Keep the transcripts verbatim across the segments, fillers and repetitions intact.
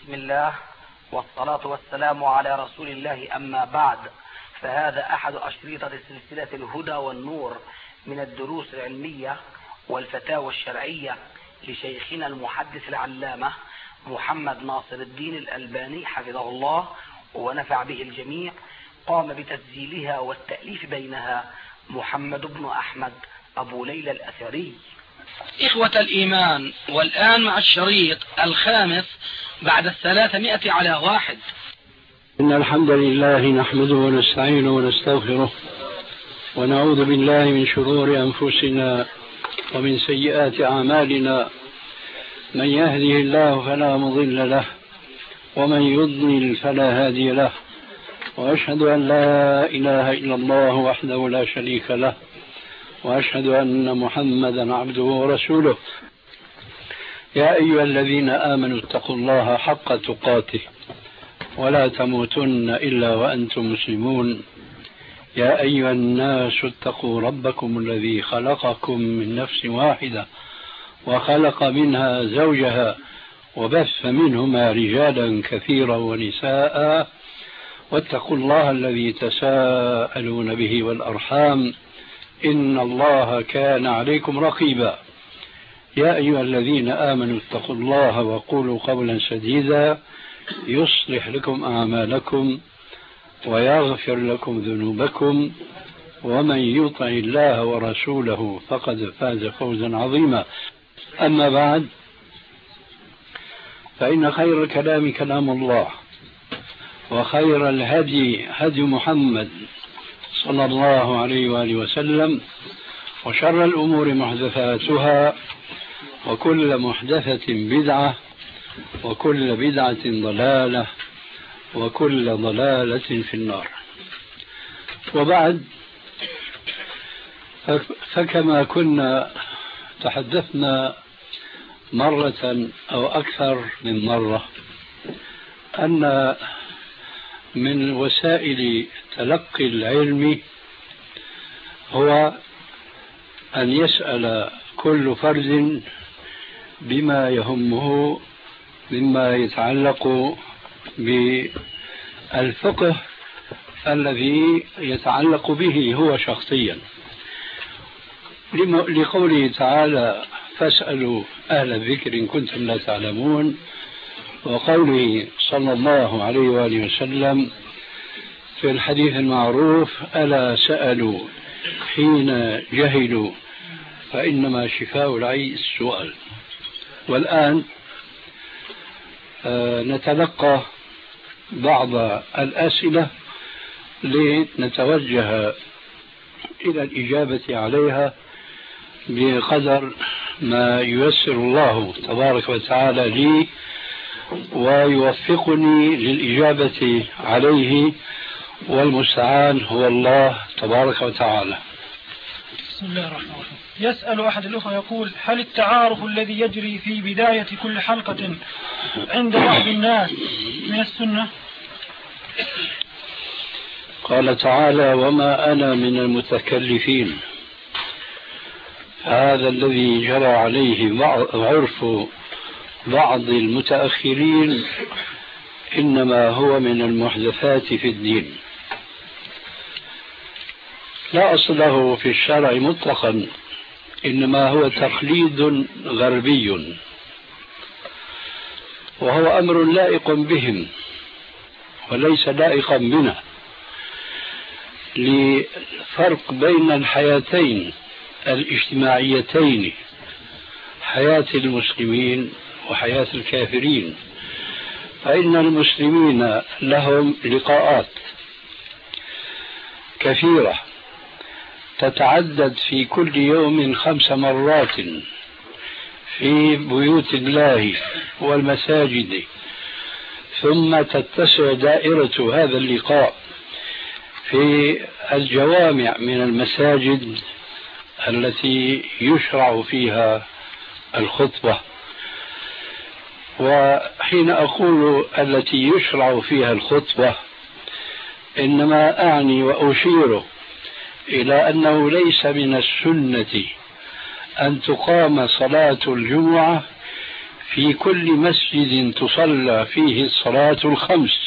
بسم الله والصلاة والسلام على رسول الله، أما بعد، فهذا أحد أشريطة سلسلة الهدى والنور من الدروس العلمية والفتاوى الشرعية لشيخنا المحدث العلامة محمد ناصر الدين الألباني حفظه الله ونفع به الجميع. قام بتسجيلها والتأليف بينها محمد بن أحمد أبو ليلى الأثري. إخوة الإيمان، والآن مع الشريط الخامس بعد الثلاثمائة على واحد. إن الحمد لله نحمده ونستعينه ونستغفره ونعوذ بالله من شرور أنفسنا ومن سيئات أعمالنا. من يهده الله فلا مضل له ومن يضلل فلا هادي له، وأشهد أن لا إله إلا الله وحده لا شريك له، وأشهد أن محمدا عبده ورسوله. يا أيها الذين آمنوا اتقوا الله حق تقاته ولا تموتن إلا وأنتم مسلمون. يا أيها الناس اتقوا ربكم الذي خلقكم من نفس واحدة وخلق منها زوجها وبث منهما رجالا كثيرا ونساء، واتقوا الله الذي تساءلون به والأرحام إن الله كان عليكم رقيبا. يا أيها الذين آمنوا اتقوا الله وقولوا قولا سديدا يصلح لكم أعمالكم ويغفر لكم ذنوبكم، ومن يطع الله ورسوله فقد فاز فوزا عظيما. أما بعد، فإن خير الكلام كلام الله، وخير الهدي هدي محمد صلى الله عليه وآله وسلم، وشر الأمور محدثاتها، وكل محدثة بدعة، وكل بدعة ضلالة، وكل ضلالة في النار. وبعد، فكما كنا تحدثنا مرة أو أكثر من مرة أن من وسائل تلقي العلم هو أن يسأل كل فرد بما يهمه مما يتعلق بالفقه الذي يتعلق به هو شخصيا، لقوله تعالى فاسألوا أهل الذكر إن كنتم لا تعلمون، وقوله صلى الله عليه وآله وسلم في الحديث المعروف ألا سألوا حين جهلوا فإنما شفاء العي السؤال. والآن آه نتلقى بعض الأسئلة لنتوجه إلى الإجابة عليها بقدر ما ييسر الله تبارك وتعالى لي ويوفقني للإجابة عليه، والمستعان هو الله تبارك وتعالى. بسم الله الرحمن الرحيم. يسأل أحد الأخوة يقول: هل التعارف الذي يجري في بداية كل حلقة عند بعض الناس من السنة؟ قال تعالى: وما أنا من المتكلفين. هذا الذي جرى عليه عرف بعض المتأخرين إنما هو من المحدثات في الدين، لا أصل له في الشرع مطلقا، إنما هو تقليد غربي، وهو أمر لائق بهم وليس لائقا بنا، لفرق بين الحياتين الاجتماعيتين، حياة المسلمين وحياة الكافرين. فإن المسلمين لهم لقاءات كثيرة تتعدد في كل يوم خمس مرات في بيوت الله والمساجد، ثم تتسع دائرة هذا اللقاء في الجوامع من المساجد التي يشرع فيها الخطبة. وحين أقول التي يشرع فيها الخطبة إنما أعني وأشير إلى أنه ليس من السنة أن تقام صلاة الجمعة في كل مسجد تصلى فيه الصلاة الخمس،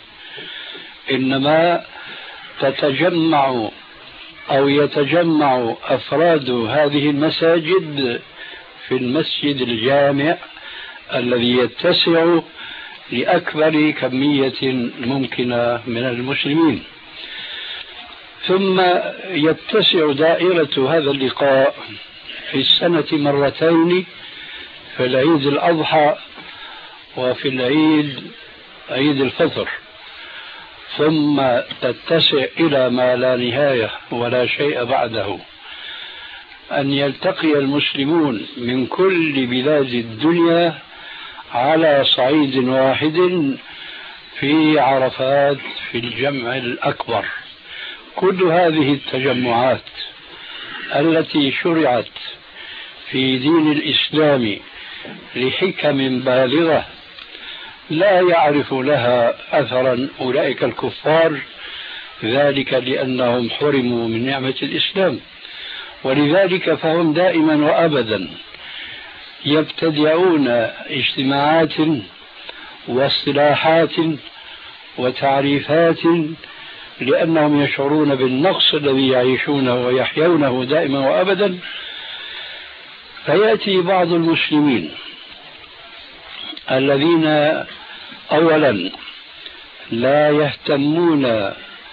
إنما تتجمع أو يتجمع أفراد هذه المساجد في المسجد الجامع الذي يتسع لأكبر كمية ممكنة من المسلمين. ثم يتسع دائرة هذا اللقاء في السنة مرتين، في العيد الأضحى وفي العيد عيد الفطر، ثم تتسع إلى ما لا نهاية ولا شيء بعده، أن يلتقي المسلمون من كل بلاد الدنيا على صعيد واحد في عرفات في الجمع الأكبر. كل هذه التجمعات التي شرعت في دين الإسلام لحكم بالغة لا يعرف لها أثرا أولئك الكفار، ذلك لأنهم حرموا من نعمة الإسلام، ولذلك فهم دائما وأبدا يبتدعون اجتماعات واصطلاحات وتعريفات لأنهم يشعرون بالنقص الذي يعيشونه ويحيونه دائما وأبدا. فيأتي بعض المسلمين الذين أولا لا يهتمون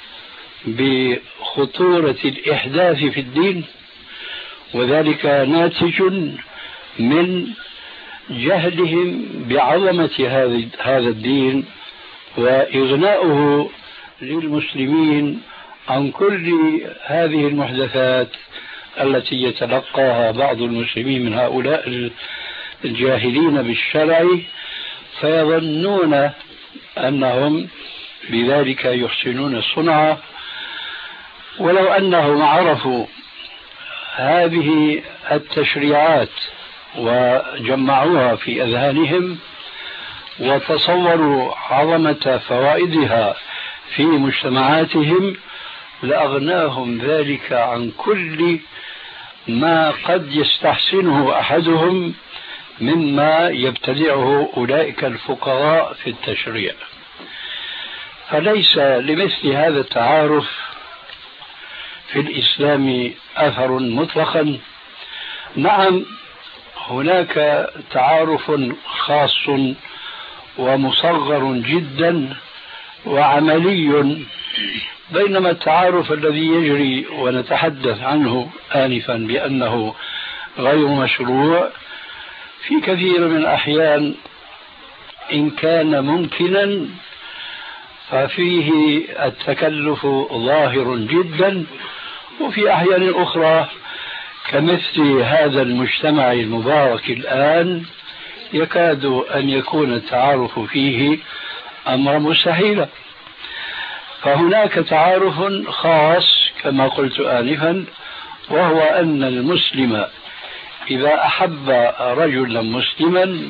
بخطورة الإحداث في الدين، وذلك ناتج من جهلهم بعظمة هذا الدين وإغناؤه للمسلمين عن كل هذه المحدثات التي يتلقاها بعض المسلمين من هؤلاء الجاهلين بالشرع، فيظنون أنهم بذلك يحسنون الصنعة، ولو أنهم عرفوا هذه التشريعات وجمعوها في أذهانهم وتصوروا عظمة فوائدها في مجتمعاتهم لأغناهم ذلك عن كل ما قد يستحسنه أحدهم مما يبتدعه أولئك الفقراء في التشريع. فليس لمثل هذا التعارف في الإسلام أثر مطلقا. نعم هناك تعارف خاص ومصغر جدا وعملي، بينما التعارف الذي يجري ونتحدث عنه آنفا بأنه غير مشروع في كثير من الأحيان إن كان ممكنا ففيه التكلف ظاهر جدا، وفي أحيان أخرى كمثل هذا المجتمع المبارك الآن يكاد أن يكون التعارف فيه أمر مستحيلا. فهناك تعارف خاص كما قلت آنفا، وهو أن المسلم إذا أحب رجلا مسلما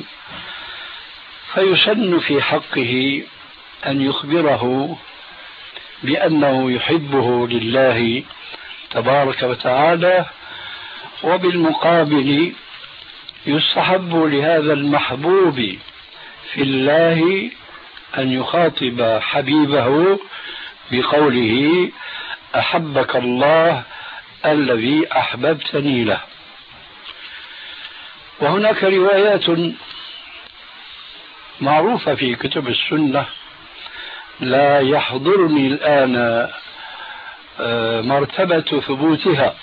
فيسن في حقه أن يخبره بأنه يحبه لله تبارك وتعالى، وبالمقابل يستحب لهذا المحبوب في الله أن يخاطب حبيبه بقوله أحبك الله الذي أحببتني له. وهناك روايات معروفة في كتب السنة لا يحضرني الآن مرتبة ثبوتها،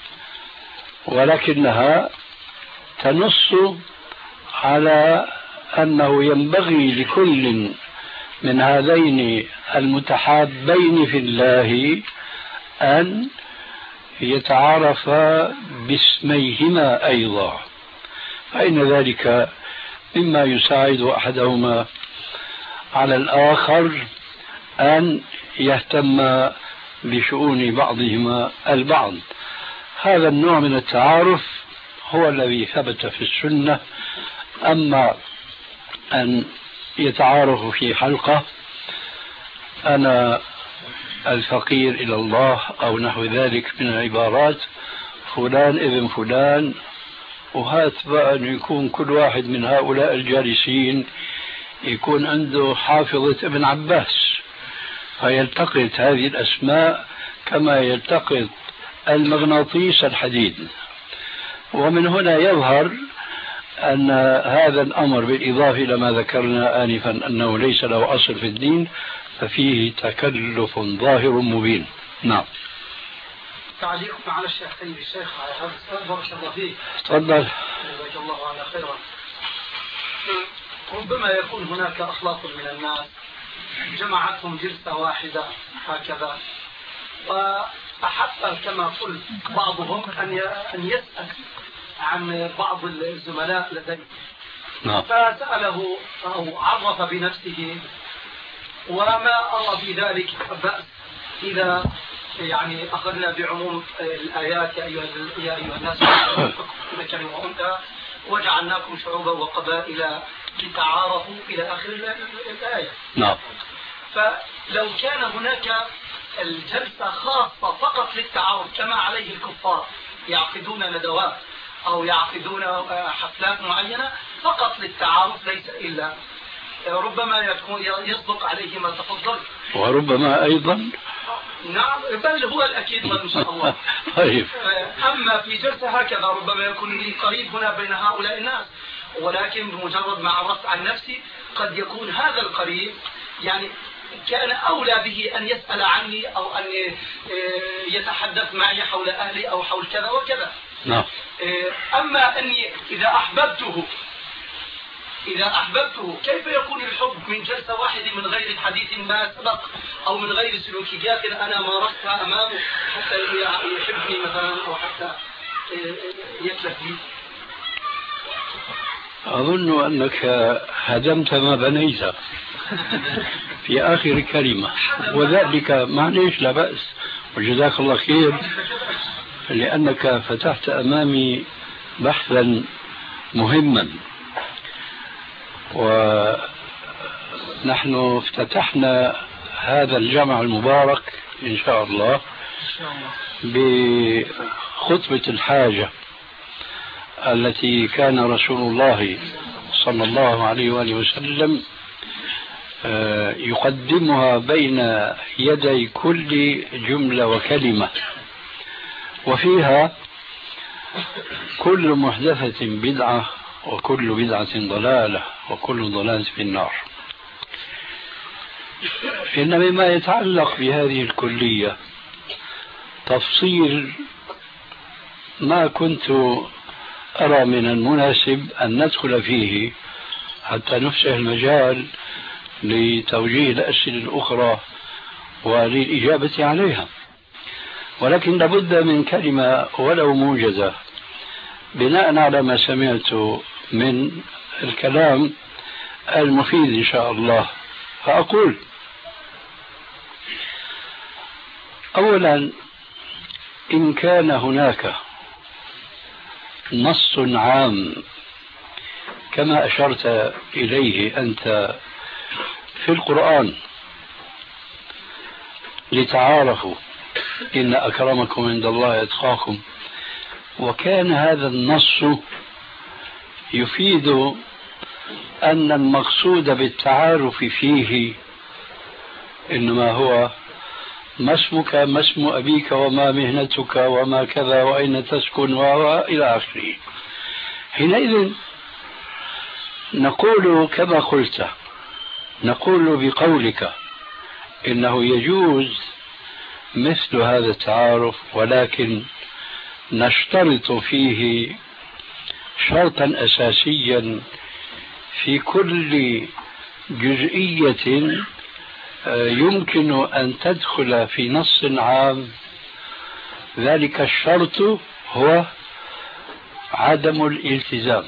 ولكنها تنص على أنه ينبغي لكل من هذين المتحابين في الله أن يتعارف باسميهما أيضا، فإن ذلك مما يساعد أحدهما على الآخر أن يهتم بشؤون بعضهما البعض. هذا النوع من التعارف هو الذي ثبت في السنة. أما أن يتعارفوا في حلقة أنا الفقير إلى الله أو نحو ذلك من العبارات، فلان ابن فلان وهات بقى أن يكون كل واحد من هؤلاء الجالسين يكون عنده حافظة ابن عباس، فيلتقط هذه الأسماء كما يلتقط المغناطيس الحديد. ومن هنا يظهر أن هذا الأمر بالإضافة إلى ما ذكرنا آنفا أنه ليس له أصل في الدين، ففيه تكلف ظاهر مبين. نعم. تعليقكم على الشيخ طيب الشيخ على هذا السؤال بارك الله فيك. تفضل. جزاك الله عنه خيرا. ربما يكون هناك أخلاق من الناس جمعتهم جلسة واحدة هكذا، وأحب كما قلت بعضهم أن أن يسأل عن بعض الزملاء لديه، نعم. فسأله أو عرف بنفسه، وما أرى في ذلك بأس إذا يعني أخذنا بعموم الآيات: يا أيها الناس ذكر وأنثى وجعلناكم شعوبا وقبائل لتعارفوا إلى آخر الآية. نعم. فلو كان هناك الجلسة خاصة فقط للتعارف كما عليه الكفار يعقدون ندوات أو يعقدون حفلات معينة فقط للتعارف، ليس إلا ربما يكون يصدق عليه ما تفضل، وربما أيضا نعم بل هو الأكيد إن شاء الله. طيب. أما في جلسة هكذا ربما يكون لي قريب هنا بين هؤلاء الناس، ولكن بمجرد ما عرفت عن نفسي قد يكون هذا القريب يعني كان أولى به أن يسأل عني أو أن يتحدث معي حول أهلي أو حول كذا وكذا. نعم. أما أني إذا أحببته إذا أحببته كيف يكون الحب من جلسة واحدة من غير حديث ما سبق أو من غير سلوكيات أنا مارستها أمامه حتى يحبني مثلا أو حتى يتلف لي؟ أظن أنك هدمت ما بنيت في آخر كلمة، وذلك معليش لا بأس وجزاك الله خير، لأنك فتحت أمامي بحثا مهما، ونحن افتتحنا هذا الجمع المبارك إن شاء الله بخطبة الحاجة التي كان رسول الله صلى الله عليه وآله وسلم يقدمها بين يدي كل جملة وكلمة، وفيها كل محدثة بدعة وكل بدعة ضلالة وكل ضلالة في النار. إن مما يتعلق بهذه الكلية تفصيل ما كنت أرى من المناسب أن ندخل فيه حتى نفسح المجال لتوجيه الأسئلة الأخرى وللإجابة عليها، ولكن لابد من كلمة ولو موجزة بناء على ما سمعت من الكلام المفيد إن شاء الله. فأقول أولا، إن كان هناك نص عام كما أشرت إليه أنت في القرآن لتعارفوا إن أكرمكم عند الله أتقاكم، وكان هذا النص يفيد أن المقصود بالتعارف فيه إنما هو ما اسمك ما اسم أبيك وما مهنتك وما كذا وأين تسكن وإلى آخره. حينئذ نقول كما قلت، نقول بقولك إنه يجوز مثل هذا التعارف، ولكن نشترط فيه شرطا أساسيا في كل جزئية يمكن أن تدخل في نص عام. ذلك الشرط هو عدم الالتزام،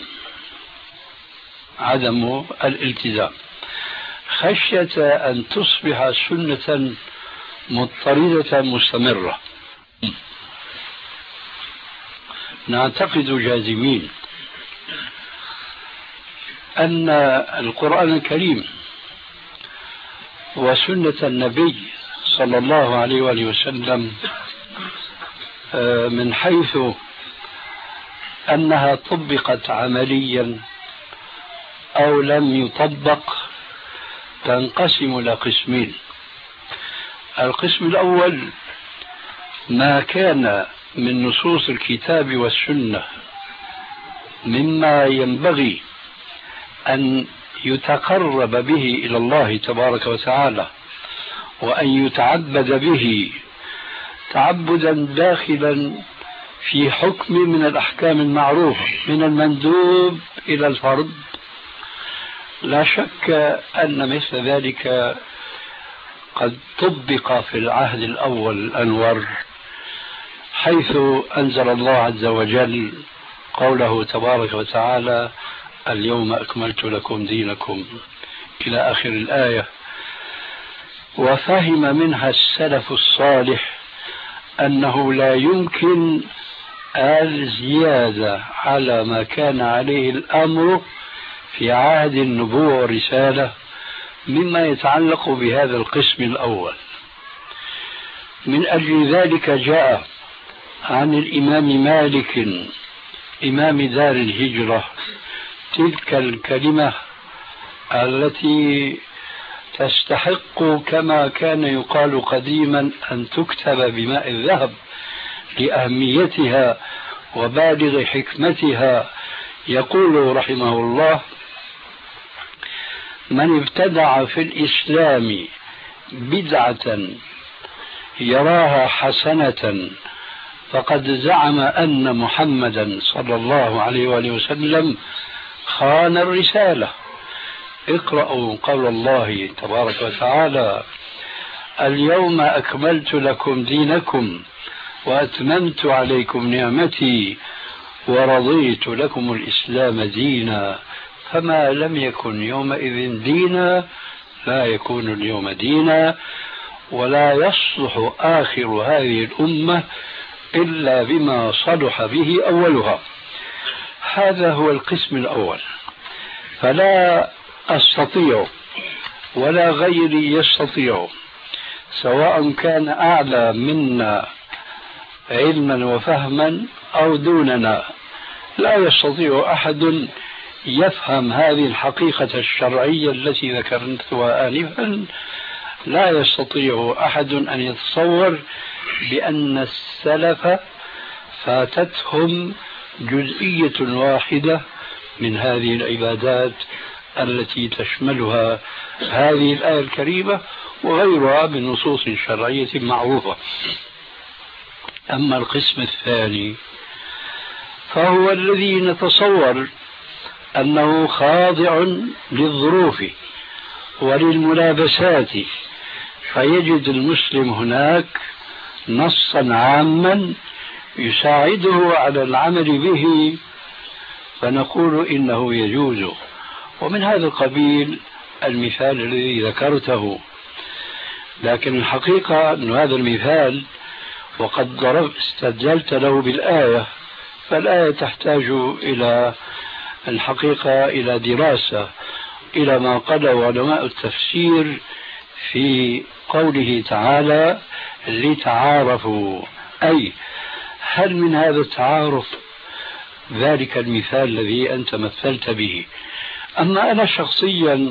عدم الالتزام خشية أن تصبح سنة مضطردة مستمرة. نعتقد جازمين أن القرآن الكريم وسنة النبي صلى الله عليه وآله وسلم من حيث أنها طبقت عمليا أو لم يطبق تنقسم إلى قسمين. القسم الأول ما كان من نصوص الكتاب والسنة مما ينبغي أن يتقرب به إلى الله تبارك وتعالى وأن يتعبد به تعبدا داخلا في حكم من الأحكام المعروفة من المندوب إلى الفرض، لا شك أن مثل ذلك قد طبق في العهد الأول الأنور، حيث أنزل الله عز وجل قوله تبارك وتعالى: اليوم أكملت لكم دينكم إلى آخر الآية. وفهم منها السلف الصالح أنه لا يمكن الزيادة على ما كان عليه الأمر في عهد النبوة والرسالة مما يتعلق بهذا القسم الأول. من أجل ذلك جاء عن الإمام مالك إمام دار الهجرة تلك الكلمة التي تستحق كما كان يقال قديما أن تكتب بماء الذهب لأهميتها وبالغ حكمتها. يقول رحمه الله: من ابتدع في الإسلام بدعة يراها حسنة فقد زعم أن محمدا صلى الله عليه وآله وسلم خان الرسالة. اقرأوا قول الله تبارك وتعالى: اليوم أكملت لكم دينكم وأتممت عليكم نعمتي ورضيت لكم الإسلام دينا فما لم يكن يومئذ دينا لا يكون اليوم دينا ولا يصلح آخر هذه الأمة إلا بما صلح به أولها. هذا هو القسم الأول. فلا أستطيع ولا غيري يستطيع، سواء كان أعلى منا علما وفهما أو دوننا، لا يستطيع أحد يفهم هذه الحقيقة الشرعية التي ذكرتها آنفا. لا يستطيع أحد أن يتصور بأن السلف فاتتهم جزئية واحدة من هذه العبادات التي تشملها هذه الآية الكريمة وغيرها من نصوص شرعية معروفة. أما القسم الثاني فهو الذي نتصور أنه خاضع للظروف وللملابسات، فيجد المسلم هناك نصا عاما يساعده على العمل به فنقول إنه يجوز. ومن هذا القبيل المثال الذي ذكرته. لكن الحقيقة أن هذا المثال وقد ضرب استدلت له بالآية، فالآية تحتاج إلى الحقيقة إلى دراسة، إلى ما قاله علماء التفسير في قوله تعالى: لتعارفوا، أي هل من هذا التعارف ذلك المثال الذي أنت مثلت به؟ أما أنا شخصيا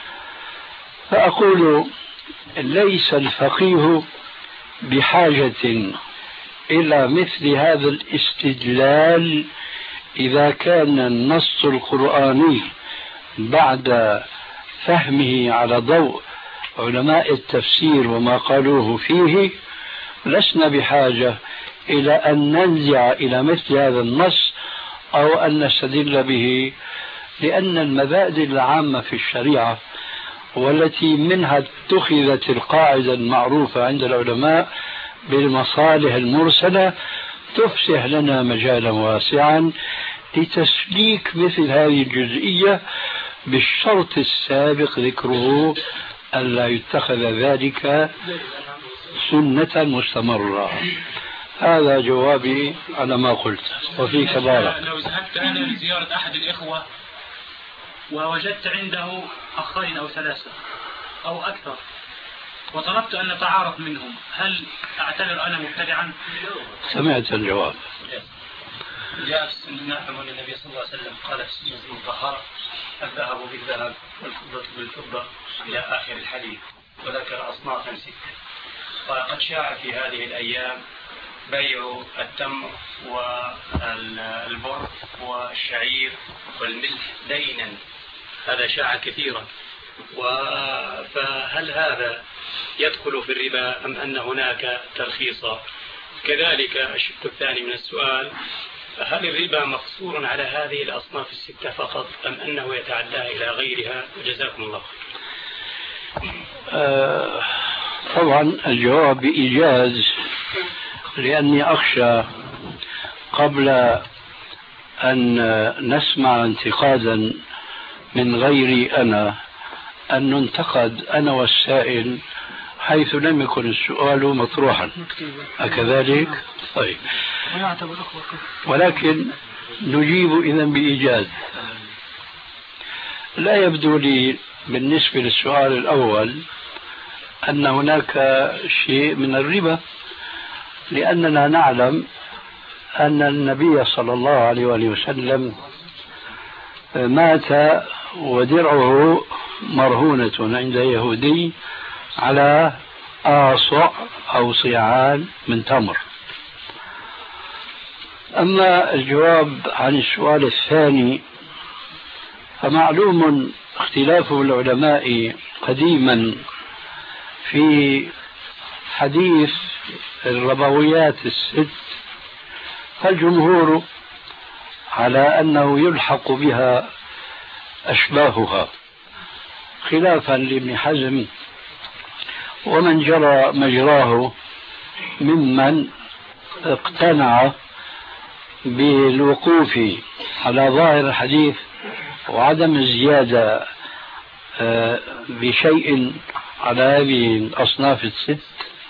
فأقول ليس الفقيه بحاجة إلى مثل هذا الاستدلال إذا كان النص القرآني بعد فهمه على ضوء علماء التفسير وما قالوه فيه لسنا بحاجة إلى أن ننزع إلى مثل هذا النص أو أن نستدل به، لأن المبادئ العامة في الشريعة والتي منها اتخذت القاعدة المعروفة عند العلماء بالمصالح المرسلة تفسح لنا مجالا واسعا لتسليك مثل هذه الجزئية، بالشرط السابق ذكره ألا يتخذ ذلك سنة مستمرة. هذا جوابي على ما قلت. وفيك بارك. لو ذهبت أنا لزيارة أحد الإخوة ووجدت عنده أخين أو ثلاثة أو أكثر وطلبت أن نتعارف منهم، هل أعتبر أنا مبتدعا؟ سمعت الجواب. جاء في السنة أن النبي صلى الله عليه وسلم قال في السنة المطهرة: الذهب بالذهب والفضة بالفضة إلى آخر الحديث، وذكر أصنافا ستة. وقد شاع في هذه الأيام بيع التمر والبر والشعير والملح دينا، هذا شاع كثيرا. فهل هذا يدخل في الربا أم أن هناك ترخيصا؟ كذلك الشق الثاني من السؤال: هل الربا مقصور على هذه الأصناف الستة فقط أم أنه يتعدى إلى غيرها؟ وجزاكم الله خير. آه طبعا الجواب بإيجاز، لأني أخشى قبل أن نسمع انتقادا من غيري أنا أن ننتقد أنا والسائل حيث لم يكن السؤال مطروحا، أكذلك؟ طيب، ولكن نجيب إذن بإيجاز. لا يبدو لي بالنسبة للسؤال الأول أن هناك شيء من الربا، لأننا نعلم أن النبي صلى الله عليه وسلم مات ودرعه مرهونة عند يهودي على آصع أو صيعان من تمر. أما الجواب عن السؤال الثاني فمعلوم اختلاف العلماء قديما في حديث الربويات الست، فالجمهور على أنه يلحق بها أشباهها، خلافا لابن حزم ومن جرى مجراه ممن اقتنع بالوقوف على ظاهر الحديث وعدم الزيادة بشيء على هذه الأصناف الست.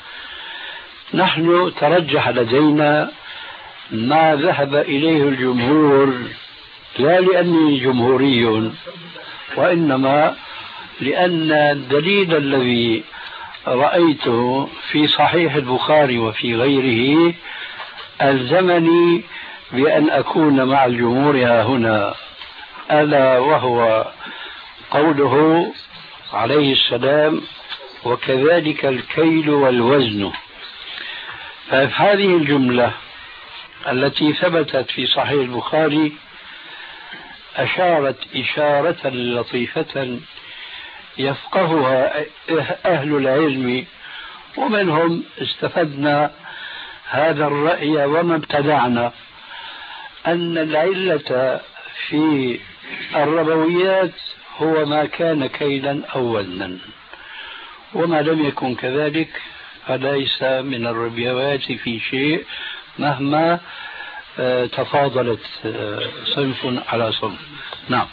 نحن ترجح لدينا ما ذهب إليه الجمهور، لا لأني جمهوري وإنما لأن الدليل الذي رأيته في صحيح البخاري وفي غيره ألزمني بأن أكون مع الجمهور ها هنا، ألا وهو قوله عليه السلام: وكذلك الكيل والوزن. فهذه الجملة التي ثبتت في صحيح البخاري أشارت إشارة لطيفة يفقهها أهل العلم، ومنهم استفدنا هذا الرأي وما ابتدعنا، أن العلة في الربويات هو ما كان كيلا أو وزنا، وما لم يكن كذلك فليس من الربويات في شيء مهما تفاضلت صنف على صنف. نعم.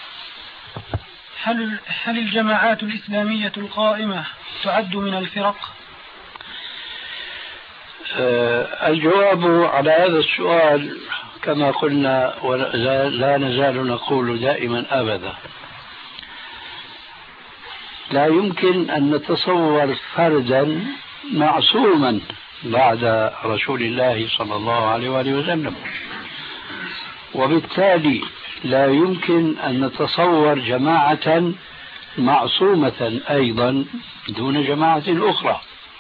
هل هل الجماعات الإسلامية القائمة تعد من الفرق؟ الجواب على هذا السؤال كما قلنا ولا نزال نقول دائما أبدا، لا يمكن أن نتصور فردا معصوما بعد رسول الله صلى الله عليه وآله وسلم، وبالتالي لا يمكن أن نتصور جماعة معصومة أيضا دون جماعة أخرى.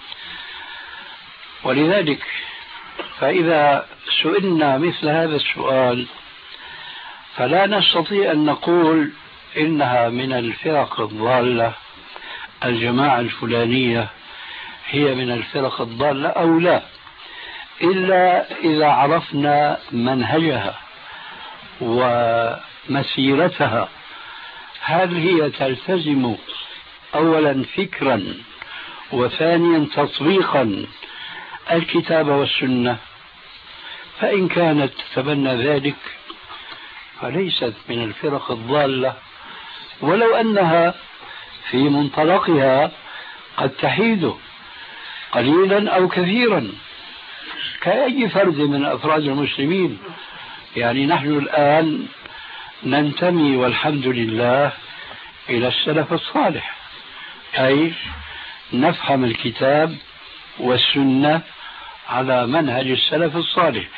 ولذلك فإذا سئلنا مثل هذا السؤال فلا نستطيع أن نقول إنها من الفرق الضالة، الجماعة الفلانية هي من الفرق الضالة أو لا، إلا إذا عرفنا منهجها ومسيرتها، هل هي تلتزم أولا فكرا وثانيا تطبيقا الكتاب والسنة، فإن كانت تتبنى ذلك فليست من الفرق الضالة، ولو أنها في منطلقها قد تحيد قليلا أو كثيرا كأي فرد من أفراد المسلمين. يعني نحن الآن ننتمي والحمد لله إلى السلف الصالح، أي نفهم الكتاب والسنة على منهج السلف الصالح،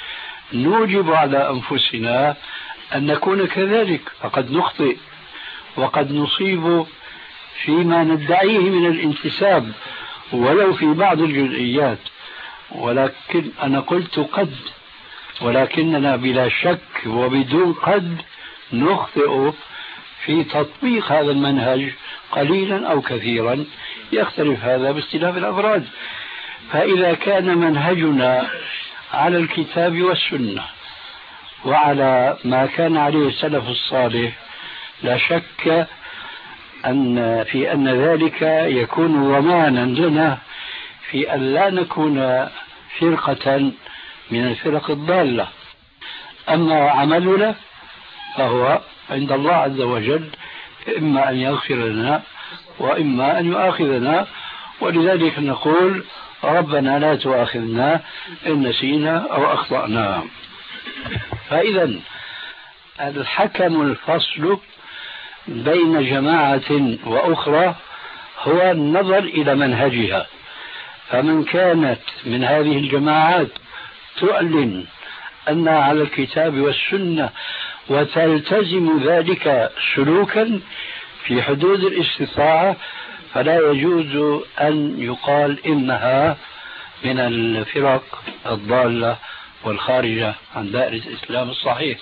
نوجب على أنفسنا أن نكون كذلك، فقد نخطئ وقد نصيب فيما ندعيه من الانتساب ولو في بعض الجزئيات، ولكن أنا قلت قد، ولكننا بلا شك وبدون قد نخطئ في تطبيق هذا المنهج قليلا أو كثيرا، يختلف هذا باختلاف الأفراد. فإذا كان منهجنا على الكتاب والسنة وعلى ما كان عليه السلف الصالح، لا شك أن في أن ذلك يكون ضمانا لنا في أن لا نكون فرقة من الفرق الضالة. أما عملنا فهو عند الله عز وجل، إما أن يغفر لنا وإما أن يؤاخذنا، ولذلك نقول ربنا لا تؤاخذنا إن نسينا أو أخطأنا. فإذا الحكم الفصل بين جماعة وأخرى هو النظر إلى منهجها، فمن كانت من هذه الجماعات تعلن أنها على الكتاب والسنة وتلتزم ذلك سلوكا في حدود الاستطاعة، فلا يجوز أن يقال إنها من الفرق الضالة والخارجة عن دائرة الإسلام الصحيح.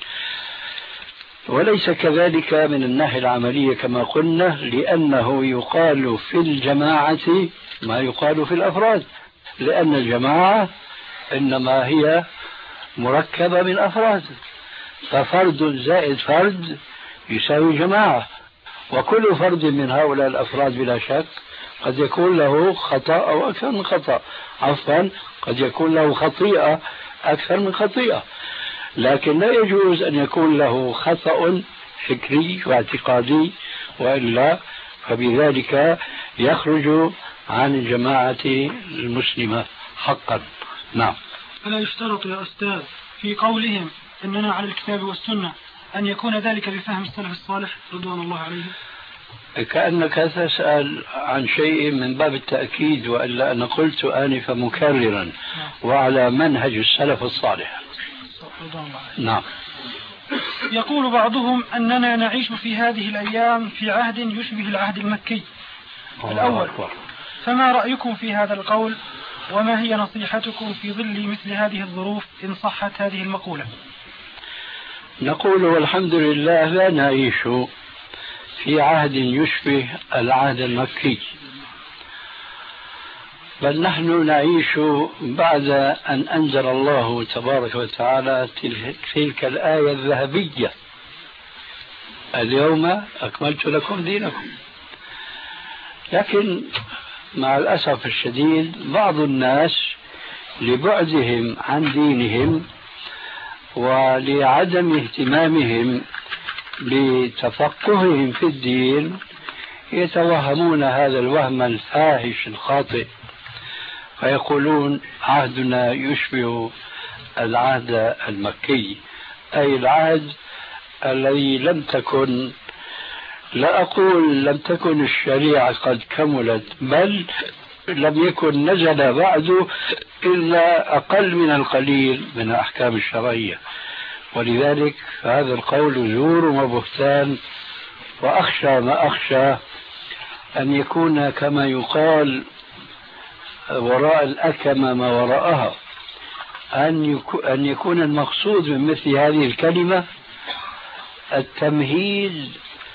وليس كذلك من الناحية العملية كما قلنا، لأنه يقال في الجماعة ما يقال في الأفراد، لأن الجماعة إنما هي مركبة من أفراد، ففرد زائد فرد يساوي جماعة، وكل فرد من هؤلاء الأفراد بلا شك قد يكون له خطأ أو أكثر من خطأ، عفوا قد يكون له خطيئة أكثر من خطيئة، لكن لا يجوز أن يكون له خطأ فكري واعتقادي، وإلا فبذلك يخرج عن الجماعة المسلمة حقا. نعم. فلا يشترط يا أستاذ في قولهم أننا على الكتاب والسنة أن يكون ذلك بفهم السلف الصالح رضوان الله عليهم؟ كأنك تسأل عن شيء من باب التأكيد، وإلا أنا قلت آنفا مكررا وعلى منهج السلف الصالح. نعم. يقول بعضهم أننا نعيش في هذه الأيام في عهد يشبه العهد المكي الأول، فما رأيكم في هذا القول، وما هي نصيحتكم في ظل مثل هذه الظروف إن صحت هذه المقولة؟ نقول والحمد لله لا نعيش في عهد يشبه العهد المكي، بل نحن نعيش بعد أن أنزل الله تبارك وتعالى تلك الآية الذهبية: اليوم أكملت لكم دينكم. لكن مع الأسف الشديد بعض الناس لبعدهم عن دينهم ولعدم اهتمامهم بتفقههم في الدين يتوهمون هذا الوهم الفاحش الخاطئ، فيقولون عهدنا يشبه العهد المكي، أي العهد الذي لم تكن، لا أقول لم تكن الشريعة قد كملت، بل لم يكن نزل بعد إلا أقل من القليل من الأحكام الشرعية. ولذلك هذا القول زور وبهتان، وأخشى ما أخشى أن يكون كما يقال وراء الأكمة ما وراءها، أن يكون المقصود من مثل هذه الكلمة التمهيد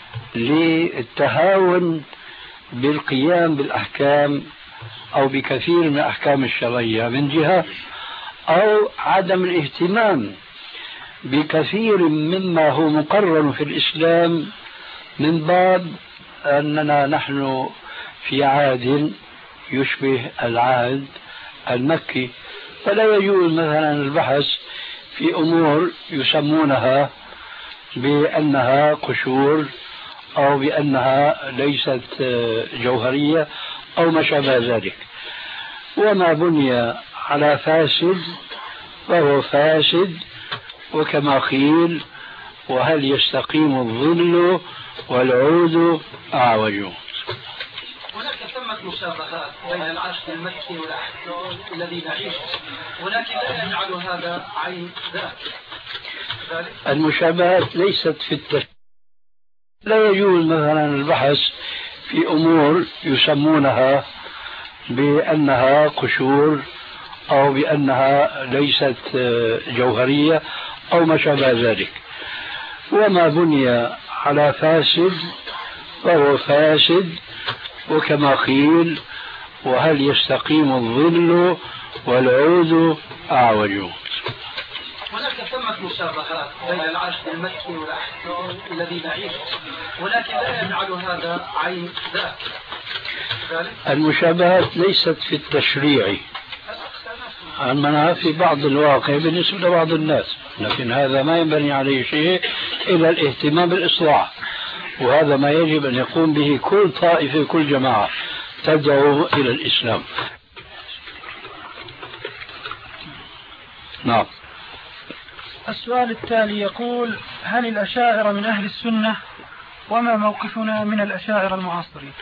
للتهاون بالقيام بالأحكام أو بكثير من الأحكام الشرعية من جهة، أو عدم الاهتمام بكثير مما هو مقرر في الإسلام من باب أننا نحن في عهد يشبه العهد المكي. فلا يجوز مثلا البحث في أمور يسمونها بأنها قشور أو بأنها ليست جوهرية أو ما شابه ذلك. وما بني على فاسد فهو فاسد، وكما قيل: وهل يستقيم الظل والعود أعوج. هناك ثمة ثمة مشابهات بين العهد المكي والعهد الذي نعيشه، ولكن لا يجعل هذا عين ذات. المشابهات ليست في التشريع. لا يجوز مثلا البحث في أمور يسمونها بأنها قشور أو بأنها ليست جوهرية أو ما شابه ذلك. وما بني على فاسد فهو فاسد، وكما قيل: وهل يستقيم الظل والعود أعوج. هناك ثمة مشابهات بين العهد المكي والعهد الذي نعيشه، ولكن لا يجعل هذا عين ذات. المشابهات ليست في التشريع، أما في بعض الواقع بالنسبة لبعض الناس، لكن هذا ما ينبني عليه شيء إلا الاهتمام بالإصلاح، وهذا ما يجب أن يقوم به كل طائفة كل جماعة تدعو إلى الإسلام. نعم. السؤال التالي يقول: هل الأشاعرة من أهل السنة؟ وما موقفنا من الأشاعرة المعاصرين؟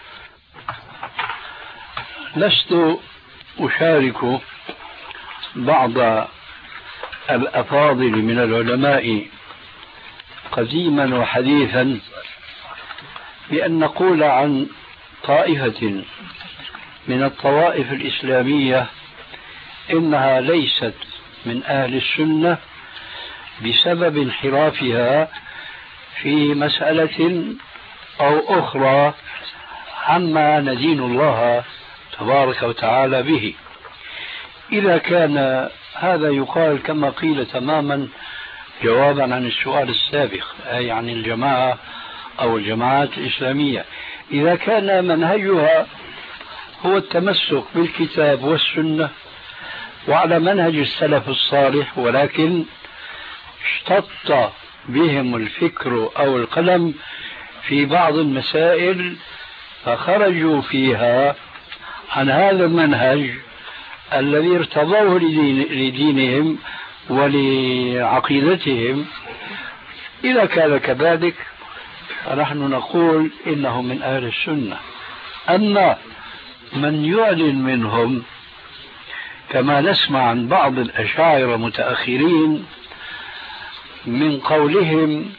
لست أشارك بعض الأفاضل من العلماء قديما وحديثا بأن نقول عن طائفة من الطوائف الإسلامية إنها ليست من أهل السنة بسبب انحرافها في مسألة أو أخرى عما ندين الله تبارك وتعالى به. إذا كان هذا يقال كما قيل تماما جوابا عن السؤال السابق، أي عن الجماعة أو الجماعات الإسلامية، إذا كان منهجها هو التمسك بالكتاب والسنة وعلى منهج السلف الصالح، ولكن اشتط بهم الفكر أو القلم في بعض المسائل فخرجوا فيها عن هذا المنهج الذي ارتضوه لدين لدينهم ولعقيدتهم، إذا كان كذلك فنحن نقول إنهم من أهل السنة. أما من يعلن منهم كما نسمع عن بعض الأشاعرة متأخرين من قولهم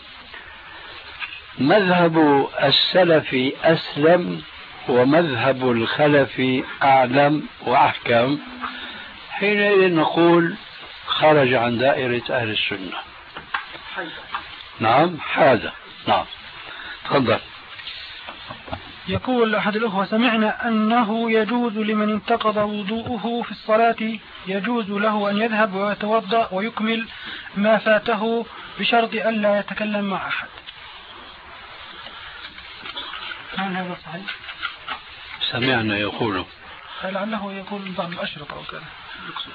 مذهب السلف أسلم ومذهب الخلف أعلم وأحكم، حينئذ نقول خرج عن دائرة أهل السنة. نعم هذا. نعم تفضل. يقول أحد الأخوة: سمعنا أنه يجوز لمن انتقض وضوءه في الصلاة يجوز له أن يذهب ويتوضأ ويكمل ما فاته بشرط أن لا يتكلم مع أحد. هل هذا صحيح؟ سمعنا يقول، لعله يقول بعض الأشرطة أو كذا يقصد.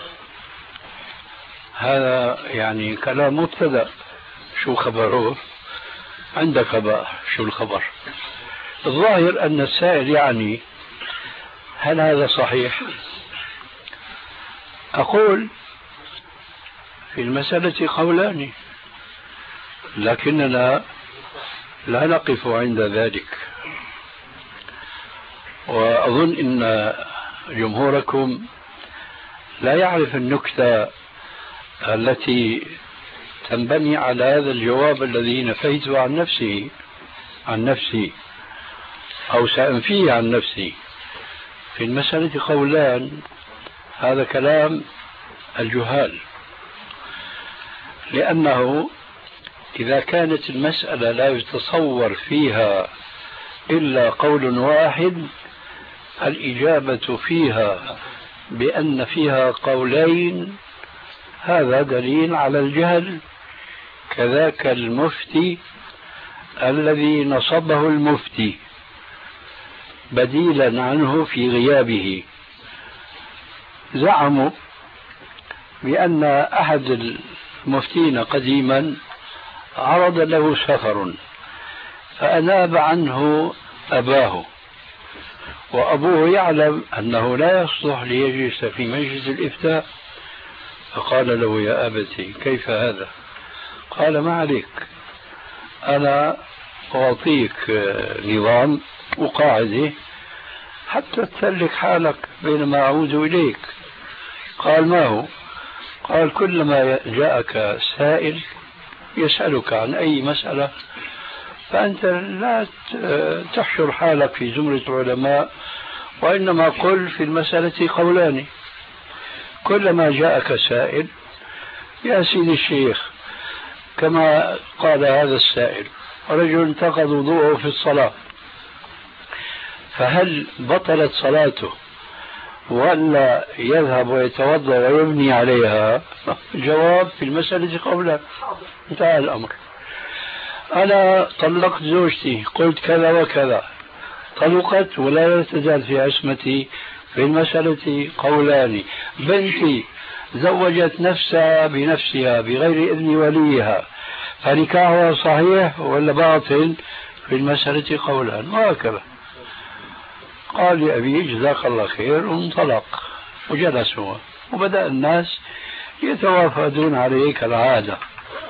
هذا يعني كلام مبتدأ، شو خبره؟ عندك بقى شو الخبر؟ الظاهر أن السائل يعني هل هذا صحيح؟ أقول في المسألة قولان، لكننا لا نقف عند ذلك، وأظن أن جمهوركم لا يعرف النكتة التي تنبني على هذا الجواب الذي نفيته عن نفسي عن نفسي أو سأنفيه عن نفسي. في المسألة قولان، هذا كلام الجهال، لأنه إذا كانت المسألة لا يتصور فيها إلا قول واحد، الإجابة فيها بأن فيها قولين هذا دليل على الجهل. كذاك المفتي الذي نصبه المفتي بديلا عنه في غيابه، زعموا بأن أحد المفتين قديما عرض له سفر فأناب عنه أباه، وأبوه يعلم أنه لا يصلح ليجلس في مجلس الإفتاء، فقال له: يا أبتي كيف هذا؟ قال: ما عليك، أنا أعطيك نظام وقاعدة حتى تسلك حالك بينما أعود إليك. قال ما هو؟ قال كلما جاءك سائل يسألك عن أي مسألة فأنت لا تحشر حالك في زمرة العلماء، وإنما قل في المسألة قولان. كلما جاءك سائل يا سيدي الشيخ كما قال هذا السائل رجل انتقض وضوءه في الصلاة، فهل بطلت صلاته ولا يذهب ويتوضأ ويبني عليها؟ جواب في المسألة قولا. انتهى الأمر. أنا طلقت زوجتي قلت كذا وكذا، طلقت ولا تزال في عصمتي في المسألة قولان. بنتي زوجت نفسها بنفسها بغير إذن وليها، فنكاحها صحيح ولا باطل؟ في المسألة قولان. وهكذا. قال لي أبي جزاك الله خير، وانطلق وجلس هو، وبدأ الناس يتوافدون عليه كالعادة.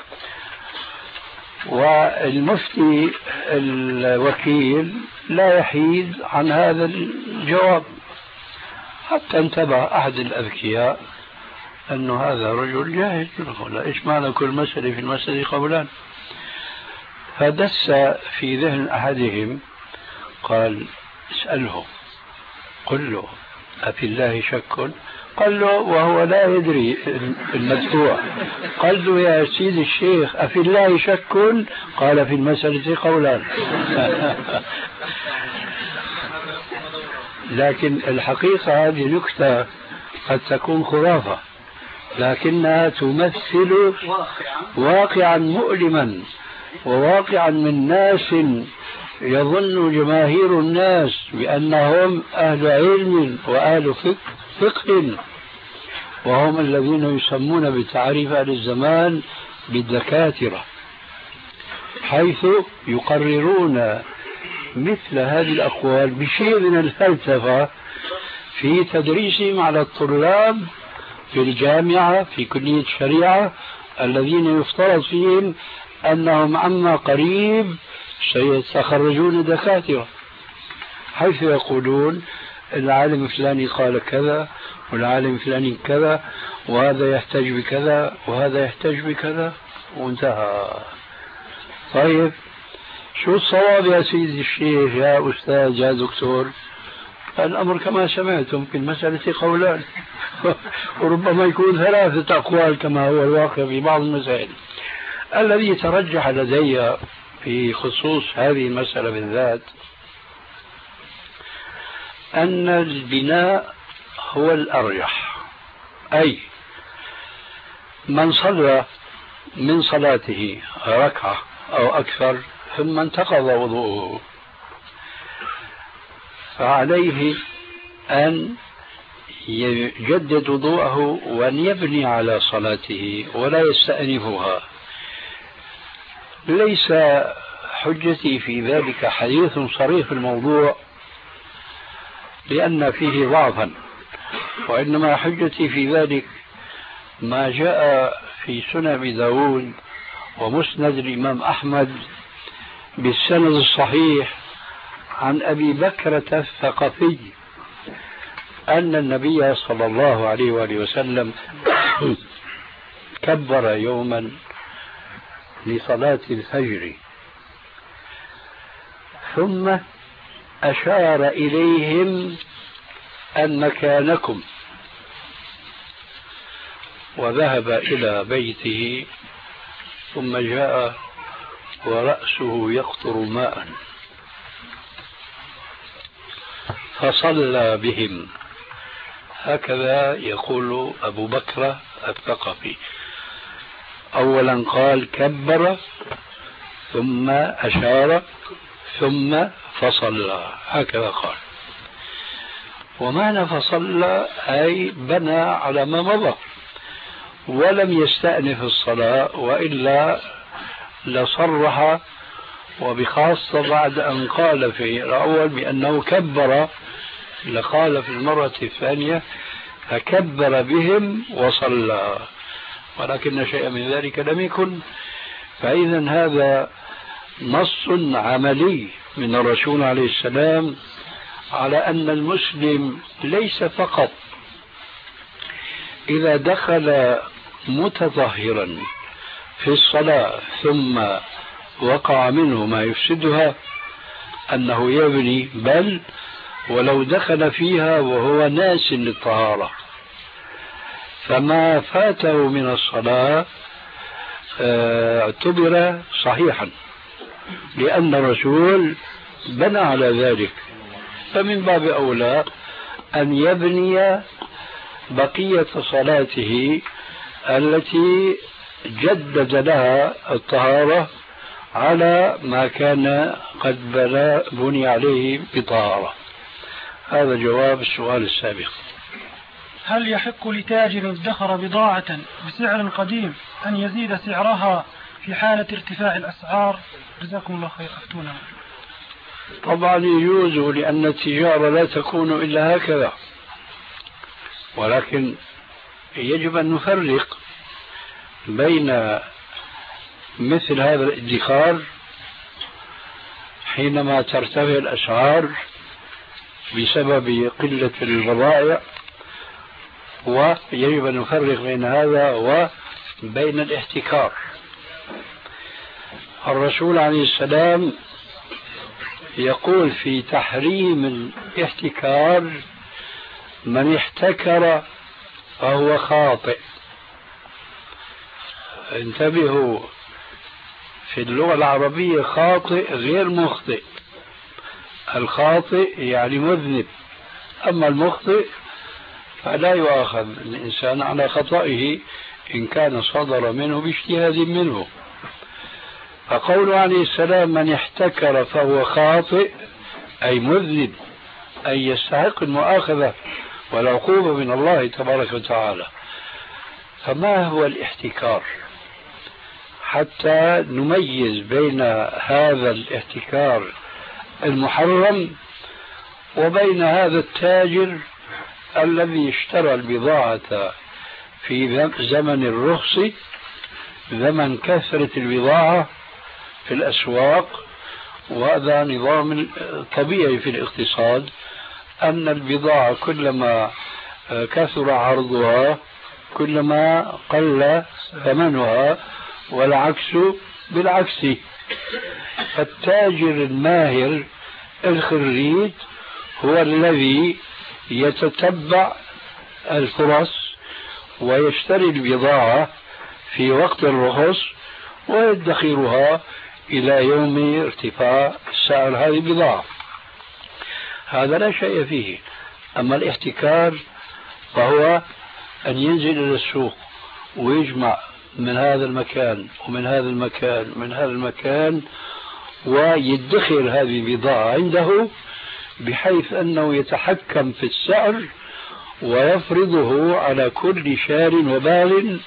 والمفتي الوكيل لا يحيد عن هذا الجواب، حتى انتبه أحد الأذكياء أنه هذا رجل جاهل، لا إيش معنى كل مسألة في المسألة قولان. فدس في ذهن أحدهم قال اسأله قل له أفي الله شك؟ قال له وهو لا يدري المدفوع. قال له يا سيدي الشيخ أفي الله شك؟ قال في المسألة قولان. لكن الحقيقة هذه نكتة قد تكون خرافة، لكنها تمثل واقعا مؤلما، وواقعا من ناس يظن جماهير الناس بأنهم أهل علم وأهل فقه، وهم الذين يسمون بتعريف أهل الزمان بالدكاترة، حيث يقررون مثل هذه الأقوال بشيء من الفلسفة في تدريسهم على الطلاب في الجامعة في كلية الشريعة، الذين يفترض فيهم أنهم عما قريب سيتخرجون دكاترة، حيث يقولون العالم الفلاني قال كذا والعالم الفلاني كذا، وهذا يحتج بكذا وهذا يحتج بكذا، وانتهى. طيب شو الصواب يا سيدي الشيخ يا أستاذ يا دكتور؟ الأمر كما سمعتم في المسألة قولان، وربما يكون ثلاثة أقوال كما هو الواقع في بعض المسائل. الذي ترجح لدي في خصوص هذه المسألة بالذات أن البناء هو الأرجح، أي من صلى من صلاته ركعة أو أكثر ثم انتقض وضوءه فعليه أن يجدد وضوءه وأن يبني على صلاته ولا يستأنفها. ليس حجتي في ذلك حديث صريح في الموضوع لأن فيه ضعفا، وإنما حجتي في ذلك ما جاء في سنن أبي داود ومسند الإمام أحمد بالسند الصحيح عن أبي بكرة الثقفي أن النبي صلى الله عليه وآله وسلم كبر يوما لصلاة الفجر ثم أشار إليهم أن مكانكم، وذهب إلى بيته ثم جاء ورأسه يقطر ماء فصلى بهم. هكذا يقول أبو بكر الثقفي. أولا قال كبر ثم أشار ثم فصلى، هكذا قال. ومعنى فصلى أي بنى على ما مضى ولم يستأنف الصلاة، وإلا لصرح، وبخاصة بعد أن قال في الأول بأنه كبر لقال في المرة الثانية فكبر بهم وصلى، ولكن شيئا من ذلك لم يكن. فإذا هذا نص عملي من الرسول عليه السلام على أن المسلم ليس فقط إذا دخل متطهرا في الصلاة ثم وقع منه ما يفسدها أنه يبني، بل ولو دخل فيها وهو ناس للطهارة فما فاته من الصلاة اعتبر صحيحا، لأن الرسول بنى على ذلك. فمن باب أولى أن يبني بقية صلاته التي جدد لها الطهارة على ما كان قد بني عليه بطهارة. هذا جواب السؤال السابق. هل يحق لتاجر ادخر بضاعة بسعر قديم أن يزيد سعرها في حالة ارتفاع الأسعار؟ جزاكم الله خير، أفتونا. طبعا يجوز، لأن التجارة لا تكون إلا هكذا، ولكن يجب أن نفرق بين مثل هذا الادخار حينما ترتفع الأسعار بسبب قلة البضائع، ويجب أن نفرق بين هذا وبين الاحتكار. الرسول عليه السلام يقول في تحريم الاحتكار: من احتكر فهو خاطئ. انتبهوا، في اللغة العربية خاطئ غير مخطئ. الخاطئ يعني مذنب، أما المخطئ فلا يؤاخذ الإنسان على خطئه إن كان صدر منه باجتهاد منه. فقوله عليه السلام: من احتكر فهو خاطئ، أي مذنب، أي يستحق المؤاخذة والعقوبة من الله تبارك وتعالى. فما هو الاحتكار؟ حتى نميز بين هذا الاحتكار المحرم وبين هذا التاجر الذي اشترى البضاعة في زمن الرخص، زمن كثرة البضاعة في الأسواق. وهذا نظام طبيعي في الاقتصاد، أن البضاعة كلما كثر عرضها كلما قل ثمنها، والعكس بالعكس. فالتاجر الماهر الخريج هو الذي يتتبع الفرص ويشتري البضاعة في وقت الرخص ويدخرها إلى يوم ارتفاع سعر هذه البضاعة. هذا لا شيء فيه. أما الاحتكار فهو أن ينزل إلى السوق ويجمع من هذا المكان ومن هذا المكان ومن هذا المكان ويدخر هذه البضاعة عنده، بحيث أنه يتحكم في السعر ويفرضه على كل شار وبال.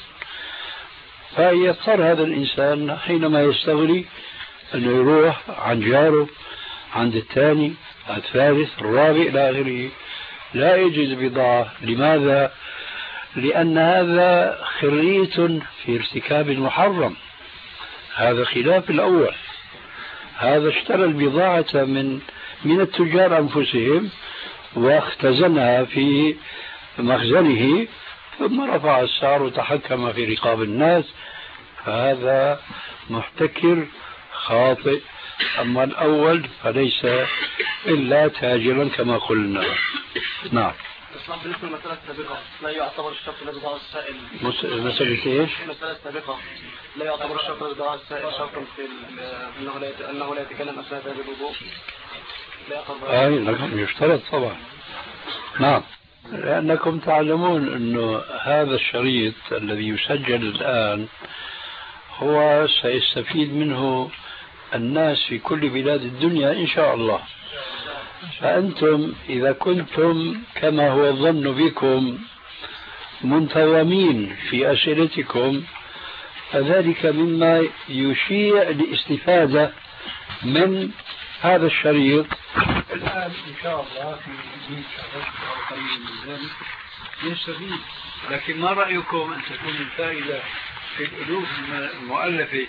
فيضطر هذا الإنسان حينما يستغني أنه يروح عن جاره، عند الثاني، الثالث، الرابع إلى آخره، لا يجد بضاعة. لماذا؟ لأن هذا خريت في ارتكاب المحرم. هذا خلاف الأول. هذا اشترى البضاعة من من التجار أنفسهم واختزنها في مخزنه، ثم رفع السعر وتحكم في رقاب الناس، فهذا محتكر خاطئ. أما الأول فليس إلا تاجرا كما قلنا. نعم. بالنسبة للمسألة السابقة لا يعتبر الشرط الذي ضاع السائل. مسألة ايش؟ المسألة السابقة لا يعتبر الشرط الذي ضاع السائل شرطا في أنه لا أنه لا يتكلم أثناء هذا الوضوء. لا يعتبر. أي لكن يشترط طبعا. نعم. لأنكم تعلمون أنه هذا الشريط الذي يسجل الآن هو سيستفيد منه الناس في كل بلاد الدنيا إن شاء الله. فأنتم إذا كنتم كما هو الظن بكم منتظمين في أسئلتكم، فذلك مما يشيع لاستفادة من هذا الشريط. الآن إن شاء الله في مئة شهر أو قريب من ذلك يستفيد. لكن ما رأيكم أن تكون الفائدة في الألوف المؤلفة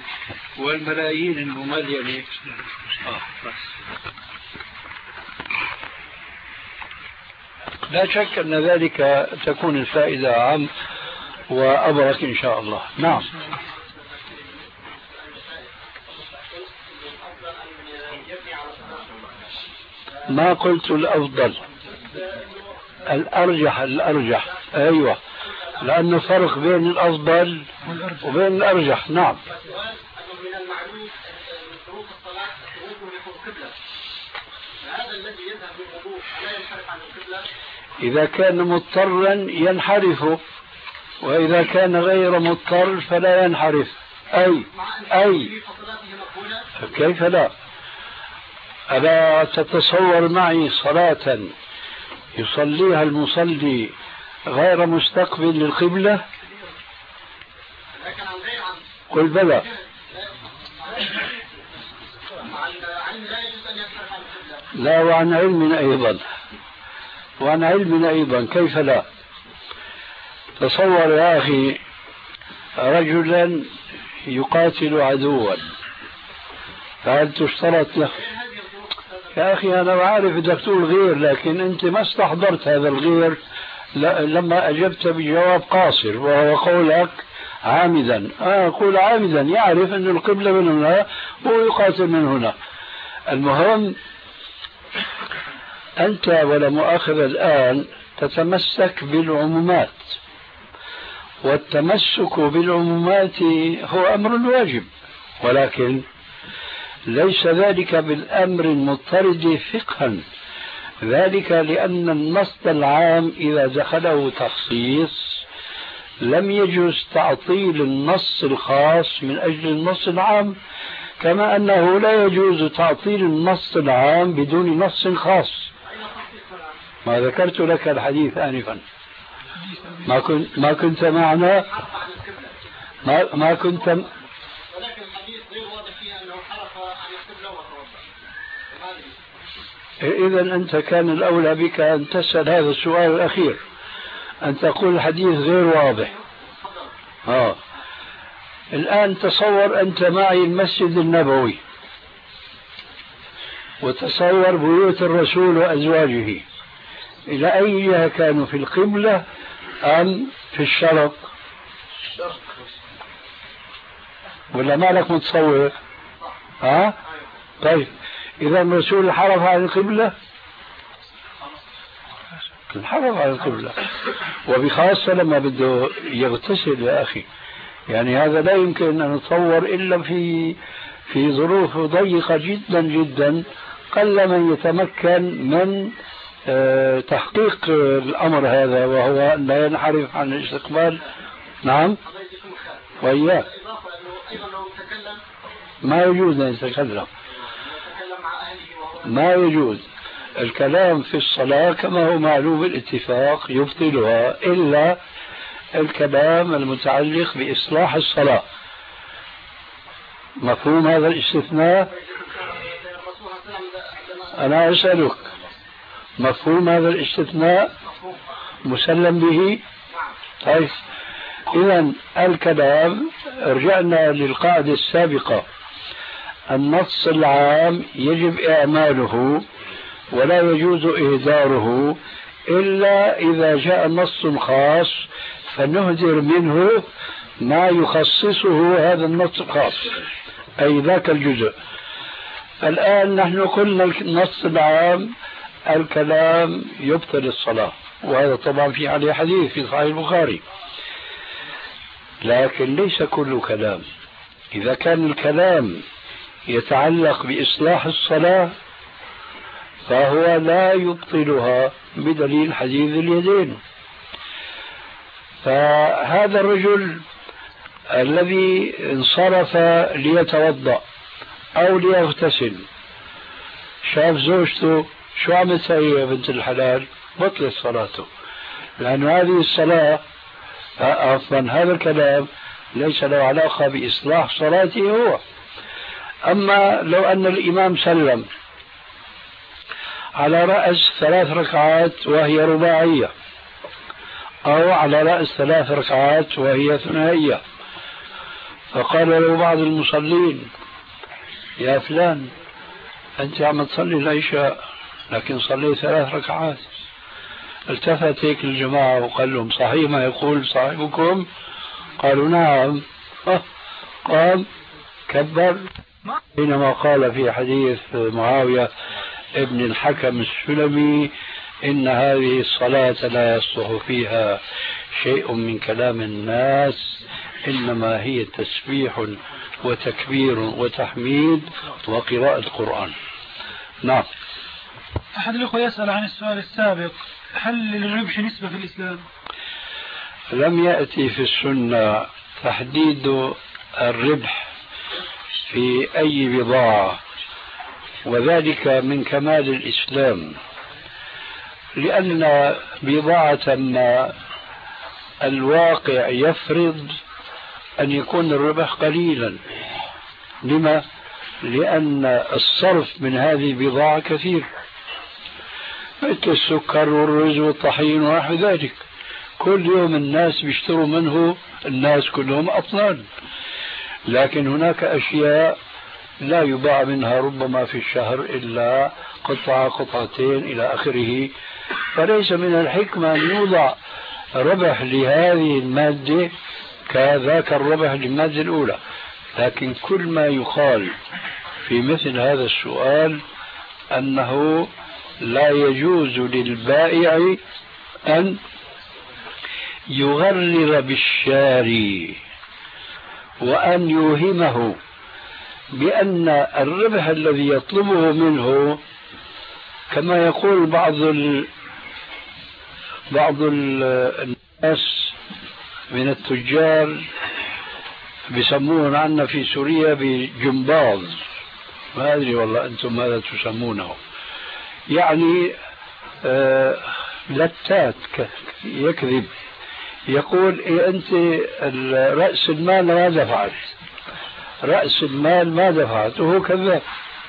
والملايين المملينة؟ آه بس. لا شك أن ذلك تكون الفائدة أعم وأبرك إن شاء الله. نعم. ما قلت الأفضل، الأرجح الأرجح أيوة، لأنه فرق بين الأفضل وبين الأرجح. نعم. من المعلوم من شروط الصلاة خروجه نحو القبلة، فهذا الذي يذهب بالوضوء ألا ينحرف عن القبلة؟ إذا كان مضطرا ينحرف، وإذا كان غير مضطر فلا ينحرف. أي أي كيف لا؟ ألا تتصور معي صلاة يصليها المصلي غير مستقبل للقبلة؟ قل بلى. لا، وعن علم أيضا، وعن علم أيضا كيف لا؟ تصور يا أخي رجلا يقاتل عدوا، فهل تشترط له؟ يا أخي أنا عارف بدك تقول غير، لكن أنت ما استحضرت هذا الغير لما أجبت بجواب قاصر، وهو قولك عامدا. آه أقول عامدا، يعرف أن القبلة من هنا ويقاتل من هنا. المهم أنت ولا مؤاخذ الآن تتمسك بالعمومات، والتمسك بالعمومات هو أمر واجب، ولكن ليس ذلك بالأمر المضطرد فقها. ذلك لأن النص العام إذا دخله تخصيص لم يجوز تعطيل النص الخاص من أجل النص العام، كما أنه لا يجوز تعطيل النص العام بدون نص خاص. ما ذكرت لك الحديث آنفا، ما كنت ما كنت معنا، ما ما كنت م... ولكن الحديث غير واضح فيه أنه حرف عن القبلة وتوضأ. إذا أنت كان الأولى بك أن تسأل هذا السؤال الأخير، أن تقول الحديث غير واضح. آه. الآن تصور أنت معي المسجد النبوي، وتصور بيوت الرسول وأزواجه، إلى أي جهة كانوا، في القبلة أم في الشرق؟ ولا مالك متصور؟ ها؟ طيب إذا الرسول حرف عن القبلة، انحرف عن القبلة، وبخاصة لما بده يغتسل يا أخي. يعني هذا لا يمكن أن نتصور إلا في في ظروف ضيقة جدا جدا، قل من يتمكن من اه تحقيق الأمر هذا، وهو لا ينحرف عن الاستقبال. نعم. وإياه ما يجوز أن يتكلم، ما يجوز الكلام في الصلاة كما هو معلوم الاتفاق يبطلها، إلا الكلام المتعلق بإصلاح الصلاة. مفهوم هذا الاستثناء؟ أنا أسألك، مفهوم هذا الاستثناء؟ مسلم به؟ طيب إذن الكلام، رجعنا للقاعدة السابقة، النص العام يجب إعماله ولا يجوز إهداره إلا إذا جاء نص خاص فنهدر منه ما يخصصه هذا النص الخاص، أي ذاك الجزء. الآن نحن قلنا النص العام الكلام يبطل الصلاة، وهذا طبعا في عليه حديث في صحيح البخاري، لكن ليس كل كلام. إذا كان الكلام يتعلق بإصلاح الصلاة فهو لا يبطلها بدليل حديث اليدين. فهذا الرجل الذي انصرف ليتوضأ أو ليغتسل شاف زوجته، شو عملت هي يا بنت الحلال؟ بطلت صلاته، لأن هذه الصلاة عفوا هذا الكلام ليس له علاقة بإصلاح صلاته هو. أما لو أن الإمام سلم على رأس ثلاث ركعات وهي رباعية، أو على رأس ثلاث ركعات وهي ثنائية، فقال له بعض المصلين يا فلان أنت عم تصلي العشاء لكن صلي ثلاث ركعات، التفت هيك الجماعة وقال لهم صحيح ما يقول صاحبكم؟ قالوا نعم. قام كبر حينما قال في حديث معاوية ابن الحكم السلمي إن هذه الصلاة لا يصلح فيها شيء من كلام الناس، إنما هي تسبيح وتكبير وتحميد وقراءة القرآن. نعم. أحد الأخوة يسأل عن السؤال السابق، هل للربح نسبة في الإسلام؟ لم يأتي في السنة تحديد الربح في أي بضاعة، وذلك من كمال الإسلام، لأن بضاعة ما الواقع يفرض أن يكون الربح قليلا. لما؟ لأن الصرف من هذه البضاعة كثير، مثل السكر والرز والطحين ونحو ذلك، كل يوم الناس بيشتروا منه، الناس كلهم أطنان، لكن هناك أشياء لا يباع منها ربما في الشهر إلا قطعة قطعتين إلى آخره، فليس من الحكمة أن يوضع ربح لهذه المادة كذاك الربح للمادة الأولى. لكن كل ما يقال في مثل هذا السؤال أنه لا يجوز للبائع أن يغرر بالشاري وأن يوهمه بأن الربح الذي يطلبه منه، كما يقول بعض ال... بعض الناس من التجار بيسمون عنا في سوريا بجمباز، ما أدري والله أنتم ماذا تسمونه، يعني آه لتات يكذب، يقول إيه أنت رأس المال ما دفعت، رأس المال ما دفعت، وهو كذاب.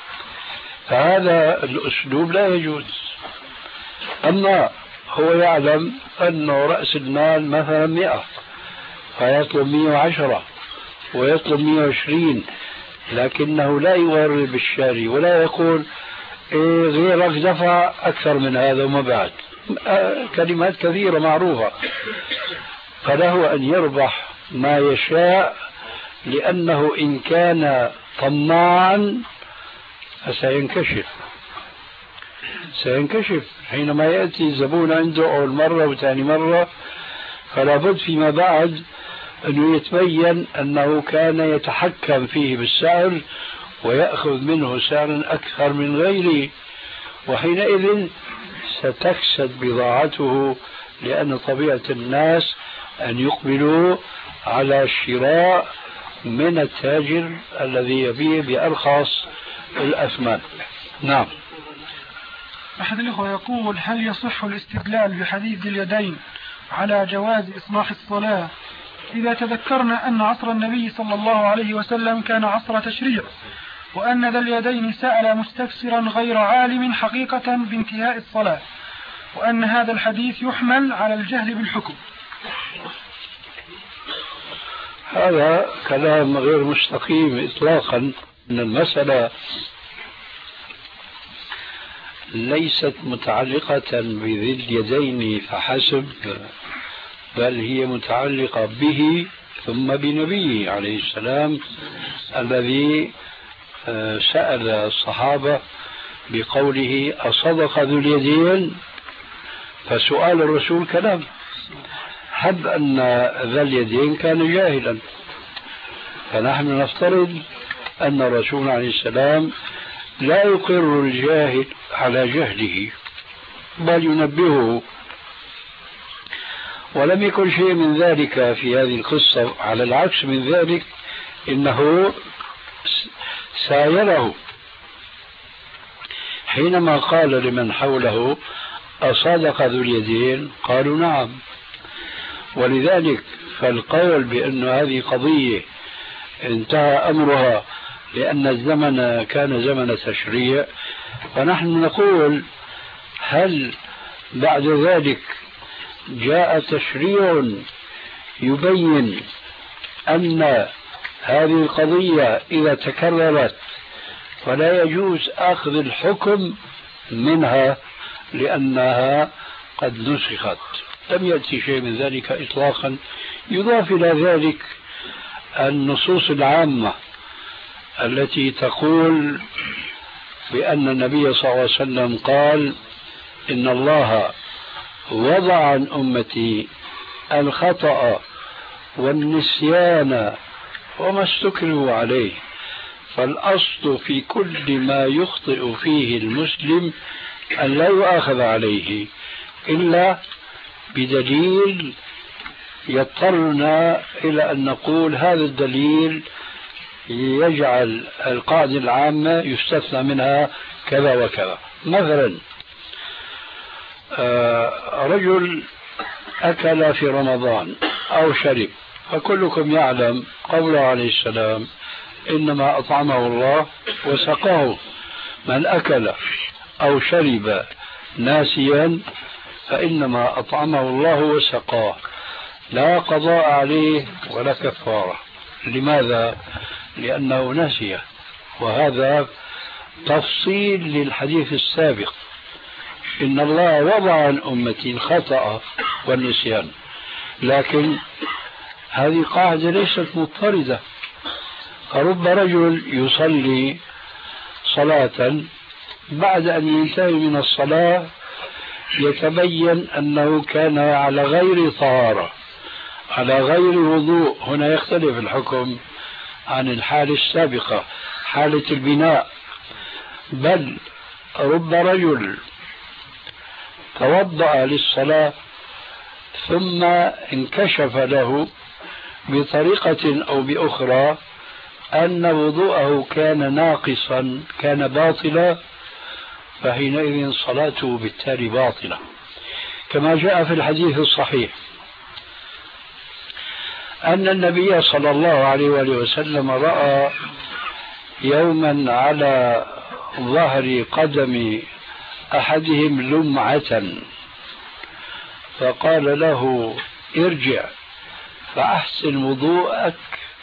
فهذا الأسلوب لا يجوز. أما هو يعلم أنه رأس المال مثلا مئة فيطلب مئة وعشرة ويطلب مئة وعشرين، لكنه لا يغرر بالشاري ولا يقول إيه غيرك دفع أكثر من هذا وما بعد، كلمات كثيرة معروفة. فله أن يربح ما يشاء، لأنه إن كان طماعا فسينكشف سينكشف حينما يأتي الزبون عنده أول مرة وثاني مرة، فلا بد فيما بعد أنه يتبين أنه كان يتحكم فيه بالسعر ويأخذ منه سعرا أكثر من غيره، وحينئذ ستكسد بضاعته، لأن طبيعة الناس أن يقبلوا على الشراء من التاجر الذي يبيع بأرخص الأثمان. نعم. أحد الأخوة يقول: هل يصح الاستدلال بحديث اليدين على جواز إصلاح الصلاة إذا تذكرنا أن عصر النبي صلى الله عليه وسلم كان عصر تشريع، وأن ذا اليدين سأل مستفسرا غير عالم حقيقة بانتهاء الصلاة، وأن هذا الحديث يحمل على الجهل بالحكم؟ هذا كلام غير مستقيم إطلاقا، أن المسألة ليست متعلقة بذي اليدين فحسب، بل هي متعلقة به ثم بنبيه عليه السلام الذي سأل الصحابة بقوله أصدق ذو اليدين، فسؤال الرسول كلام، حب أن ذا اليدين كان جاهلا، فنحن نفترض أن الرسول عليه السلام لا يقر الجاهل على جهله بل ينبهه، ولم يكن شيء من ذلك في هذه القصة، على العكس من ذلك إنه سايره حينما قال لمن حوله أصدق ذو اليدين، قالوا نعم. ولذلك فالقول بأن هذه قضية انتهى أمرها لأن الزمن كان زمن تشريع، فنحن نقول هل بعد ذلك جاء تشريع يبين أن هذه القضية إذا تكررت فلا يجوز أخذ الحكم منها لأنها قد نسخت، لم يأتي شيء من ذلك إطلاقا. يضاف إلى ذلك النصوص العامة التي تقول بأن النبي صلى الله عليه وسلم قال إن الله وضع عن أمتي الخطأ والنسيان وما استكرهوا عليه، فالأصل في كل ما يخطئ فيه المسلم أن لا يؤاخذ عليه إلا بدليل يضطرنا إلى أن نقول هذا الدليل يجعل القاعدة العامة يستثنى منها كذا وكذا. مثلا رجل أكل في رمضان أو شرب، فكلكم يعلم قوله عليه السلام إنما أطعمه الله وسقاه. من أكل أو شرب ناسيا فإنما أطعمه الله وسقاه، لا قضاء عليه ولا كفارة. لماذا؟ لأنه نسي، وهذا تفصيل للحديث السابق إن الله وضع عن أمتي الخطأ والنسيان. لكن هذه قاعدة ليست مضطردة. فرب رجل يصلي صلاة بعد أن ينتهي من الصلاة يتبين أنه كان على غير طهارة، على غير وضوء. هنا يختلف الحكم عن الحالة السابقة، حالة البناء. بل رب رجل توضأ للصلاة ثم انكشف له بطريقة أو بأخرى أن وضوءه كان ناقصا، كان باطلا، فحينئذ صلاته بالتالي باطلة، كما جاء في الحديث الصحيح أن النبي صلى الله عليه وآله وسلم رأى يوما على ظهر قدم أحدهم لمعة، فقال له ارجع فأحسن وضوءك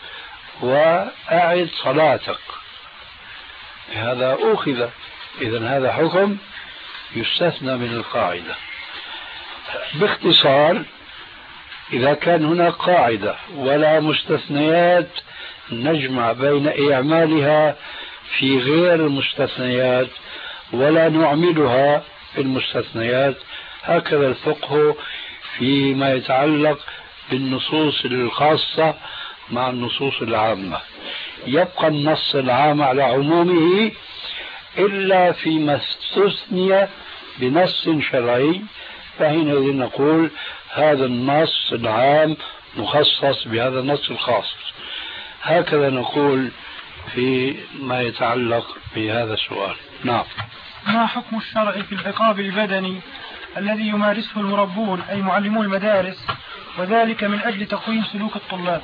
وأعد صلاتك. هذا أخذ، إذن هذا حكم يستثنى من القاعدة. باختصار، إذا كان هناك قاعدة ولا مستثنيات نجمع بين إعمالها في غير المستثنيات ولا نعملها في المستثنيات. هكذا الفقه فيما يتعلق بالنصوص الخاصة مع النصوص العامة. يبقى النص العام على عمومه إلا فيما استثني بنص شرعي، فحينئذ نقول هذا النص العام مخصص بهذا النص الخاص. هكذا نقول فيما يتعلق بهذا السؤال. نعم. ما حكم الشرع في العقاب البدني الذي يمارسه المربون أي معلمو المدارس، وذلك من أجل تقويم سلوك الطلاب؟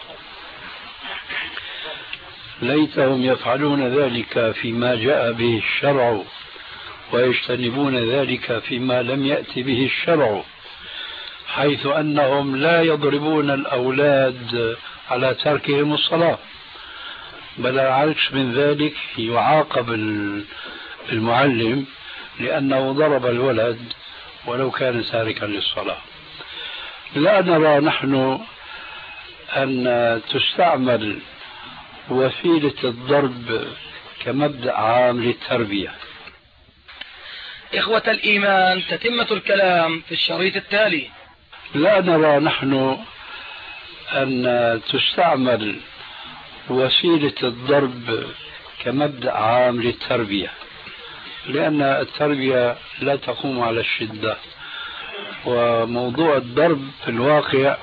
ليتهم يفعلون ذلك فيما جاء به الشرع ويجتنبون ذلك فيما لم يأتي به الشرع، حيث أنهم لا يضربون الأولاد على تركهم الصلاة، بل العكس من ذلك، يعاقب المعلم لأنه ضرب الولد ولو كان تاركا للصلاة. لا نرى نحن أن تستعمل وسيلة الضرب كمبدأ عام للتربية. إخوة الإيمان، تتمة الكلام في الشريط التالي. لا نرى نحن أن تستعمل وسيلة الضرب كمبدأ عام للتربية، لأن التربية لا تقوم على الشدة، وموضوع الضرب في الواقع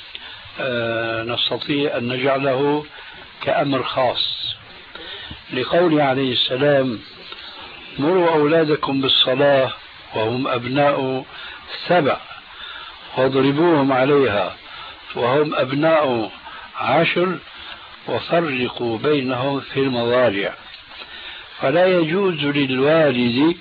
نستطيع أن نجعله كأمر خاص، لقوله عليه السلام مروا أولادكم بالصلاة وهم أبناء سبع واضربوهم عليها وهم أبناء عشر وفرقوا بينهم في المضاجع. فلا يجوز للوالد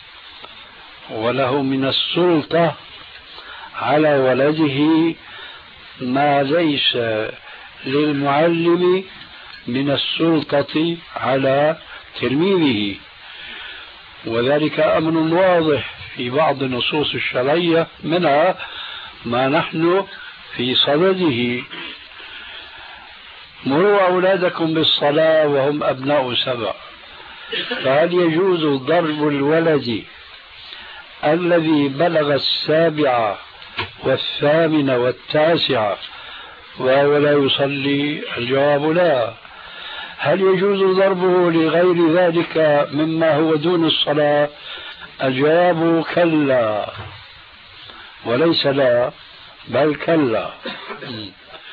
وله من السلطة على ولده ما ليس للمعلم من السلطة على تلميذه، وذلك أمر واضح في بعض النصوص الشرعية، منها ما نحن في صدده: مروا أولادكم بالصلاة وهم أبناء سبع. فهل يجوز ضرب الولد الذي بلغ السابعة والثامنة والتاسعة وهو لا يصلي؟ الجواب لا. هل يجوز ضربه لغير ذلك مما هو دون الصلاة؟ الجواب كلا، وليس لا بل كلا.